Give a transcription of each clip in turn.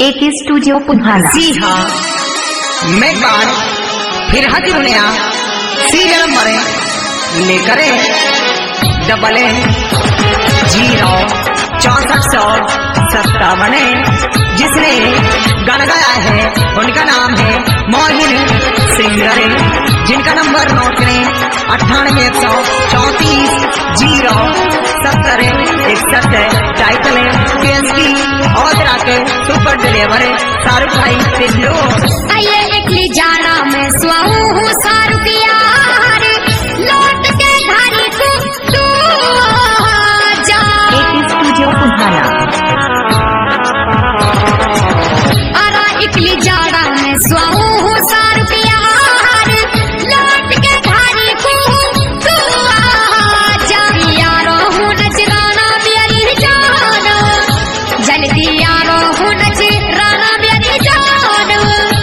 एक स्टूडियो पुन्हाला। जी हाँ, मैं बार फिर हाजिर होने सीरियल नंबर लेकर 88-0-6457 जिसने गाना गाया है उनका नाम है मोहिन सिंगर, जिनका नंबर नोट करें 98-134-0-70-61। टाइटल है PSP और के सुपर डिलीवर शाहरुख भाई टिल्लू। आइए एकली जाना मैं स्वाऊ हूँ शाहरुख यार, लौट के घारी को तू जा। एक स्टूडियो पुन्हाला। अरा एकली जाना मैं स्वाऊ हूँ शाहरुख यार, लौट के घारी को तू जा। यारो हूँ नजराना मेरी जान, जल्दी यारो हूँ नजराना मेरी जान।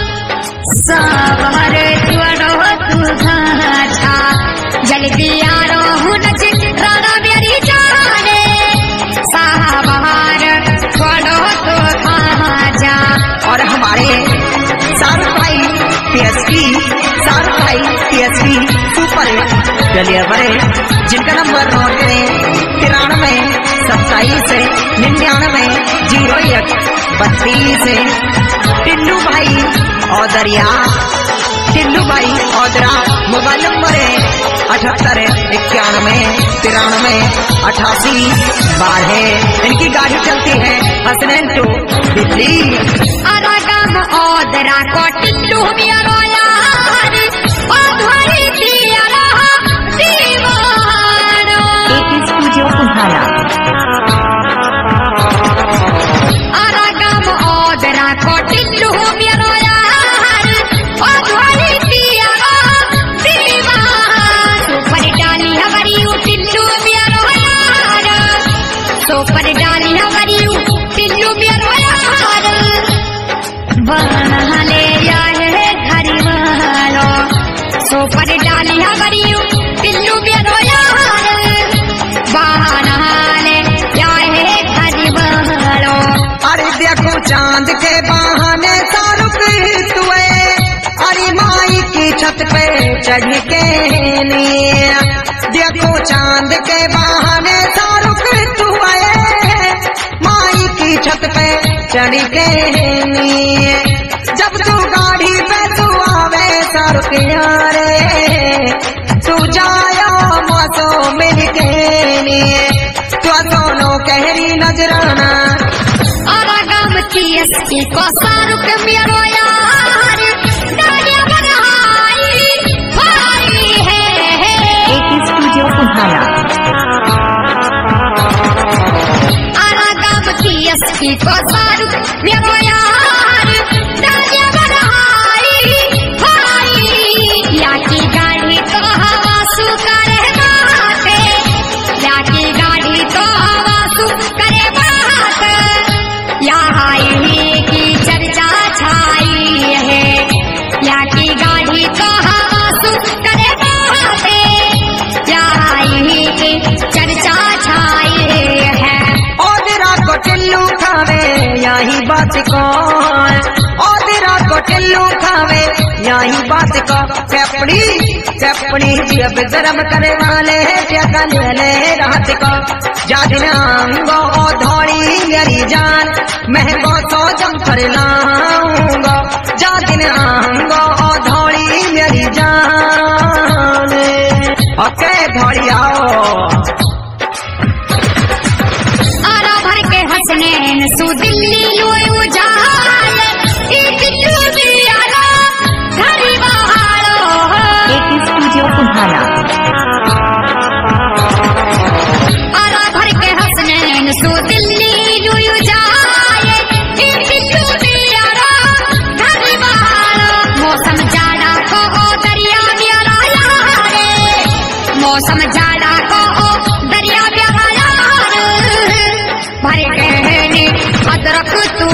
सावर तुअरो तू घाचा, जल्दी यारो हूँ नजराना मेरी जान। सावर तुअरो तू घाचा। और हमारे शाहरुख भाई PSP सुपर डिलीवर, जिनका नंबर नोट करें 93-27-99-01-32। टिल्लू भाई औदरा मोबाइल नंबर है 78-91-93-88-12। इनकी गाड़ी चलती है हसनैन टू दिल्ली। अरागम औदरा को टिल्लू मेरो यार, ओ धरी दिया दीवाना। एक स्टूडियो पुन्हाला। अरागम औदरा को टिल्लू मेरो यार, ओ धरी दिया दीवाना। सुपर डाली हमारी टिल्लू मेरो यार, सुपर डाली हमारी टिल्लू मेरो यार। बना ले आए घरी वालो, सुपर डाली हमारी टिल्लू मेरो यार। बना ले आए घरी वालो। अरे देखो चांद के बहाने शाहरुख तुए, अरे माई की छत पे चढ़ के लिए। देखो चांद के बहाने शाहरुख तुए, माई की छत पे चढ़ के लिए। जब तू गाड़ी पे तू आवे शाहरुख यारे, तू जाया मौसो मिल के लिए। तो दोनों कहरी नजराना अरागम PSP को शाहरुख मेरो यार, गाड़ियाँ बनाई भारी है। एक स्टूडियो पुन्हाला। अरागम PSP को शाहरुख मेरो यार, गाड़ियाँ बनाई भारी। याकी गाड़ी तो हवा सुकर बाते, याकी गाड़ी तो हवा सुकर बाते। यहाँ यही की चर्चा छाई है, यहाँ की गाड़ी तो हवा सुकर बाते। यहाँ यही की चर्चा छाई है। औदरा को टिल्लू खावे यही बात कौन, औदरा को टिल्लू खावे यही बात को। कैपड़ी जब गरम करे वाले क्या ले रात को। जादनांगो धोड़ी मेरी जान, महंगो तो जम कर लाऊंगा। जादनांगो धोड़ी मेरी जान, ओके धोड़ी आओ। आरा भर के हसनैन सु दिल्ली लोरू जाल, ई दिल्लू दियाला घरी बहारो। एक स्टूडियो पुन्हाला। आरा भर के हसनैन सु दिल्ली लोरू जाल, ई दिल्लू दियाला घरी बहारो। मौसम जाड़ा को ओ दरिया ब्याला यारे, मौसम जाड़ा को ओ दरिया ब्याला यार। भर कहने अदरक तू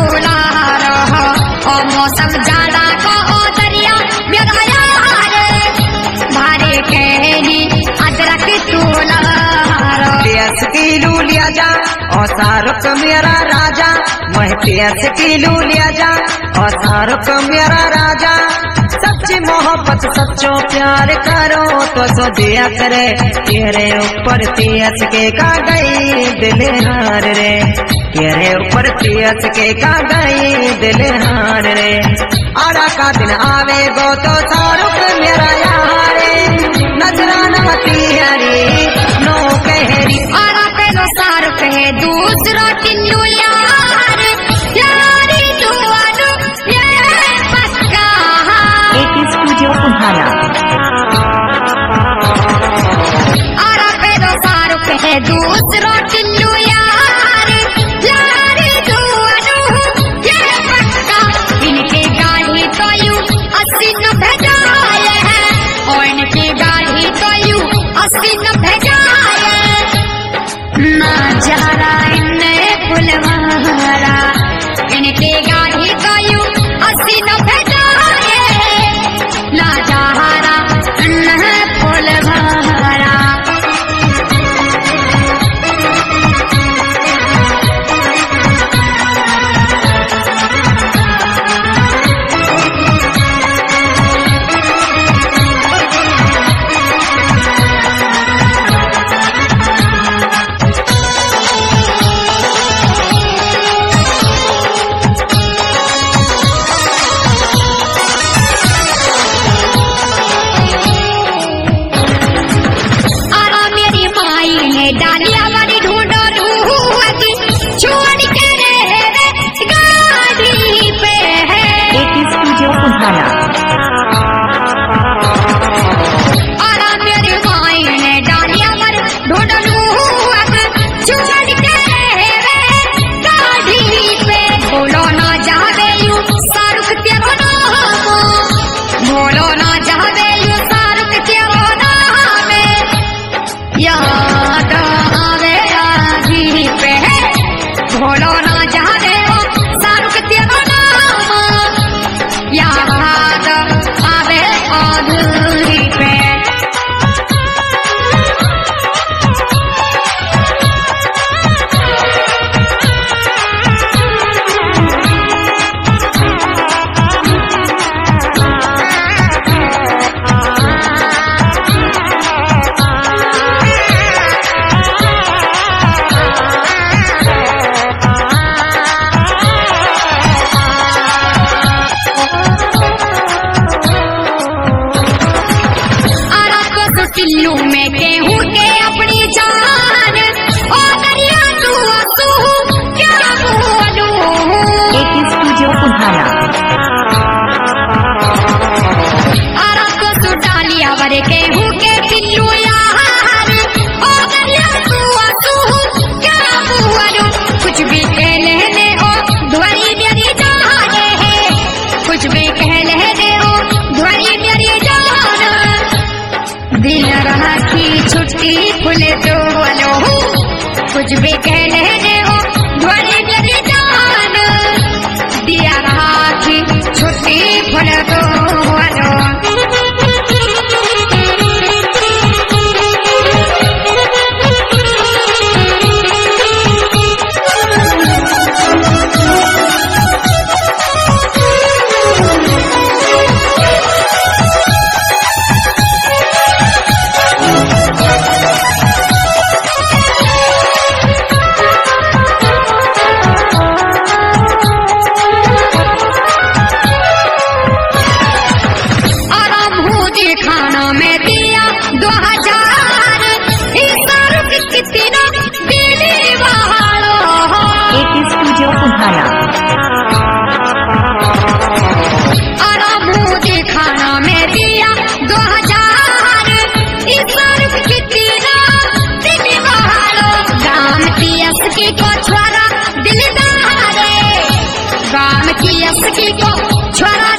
लू लिया जा और शाहरुख मेरा राजा, वह प्यास की लू लिया जा और शाहरुख मेरा राजा। सच्ची मोहब्बत सच्चो प्यार करो तो सो दिया करे, तेरे ऊपर तीस के का गई दिल हार रे, तेरे ऊपर तीस के का गई दिल हार रे। आरा का दिन आवे गो तो शाहरुख मेरा यार रे, नजराना तिहरी नो कहरी। आरा पेलो शाहरुख है दूसरो टिल्लू यार, यारी दुआनु ये पक्का। AK Studio Punhana। आरा पेलो शाहरुख है दूसरो टिल्लू यार, यारी दुआनु ये पक्का। इनके गाड़ी तो यूं 80-90 जाए हैं, और इनकी गाड़ी तो यूं 80-90 जाए। ना जहरा इन्ने फुलवारा, इनके गाड़ी तो यूं 80-90 जाए। ना जहरा इन्ने फुलवारा। आरा मेरी माई ने डालिया वाली ढूंढो ढूंढी, छोड़ के रे गाड़ी पे है। AK Studio Punhana। आरा मेरी माई ने डालिया वाली ढूंढो ढूंढी, छोड़ के रे गाड़ी पे। बोलो ना जावे यूं शाहरुख तेरो नाम, बोलो ना जावे यूं शाहरुख तेरो नाम। याद आवे आजी पे, बोलो ना जावे वो शाहरुख तेरो नाम। याद आवे आधी पे। आरा को तो टिल्लू में गेहूं के अपनी जान, ओ दरिया तू क्या बोलूं। AK Studio Punhana। आरा को तो डालिया भरे गेहूं के टिल्लू यार, ओ दरिया तू क्या बोलूं। कुछ भी कह लेने ओ ध्वनि मेरी जाने है, कुछ भी कह लेने ओ ध्वनि मेरी जान। दिन राखी छुट्टी फुले तो वालो, कुछ भी कह लेने हो ध्वनि मेरी जान। दिया राखी छुट्टी फुले तो वालो। खाना में दिया 2000, इस शाहरुख कितना दिली बहालो। AK Studio Punhana। आरा मुझे खाना में दिया 2000, इस शाहरुख कितना दिली बहालो। गाम की अस्की को छोरा दिलदार, गाम की अस्की को छोरा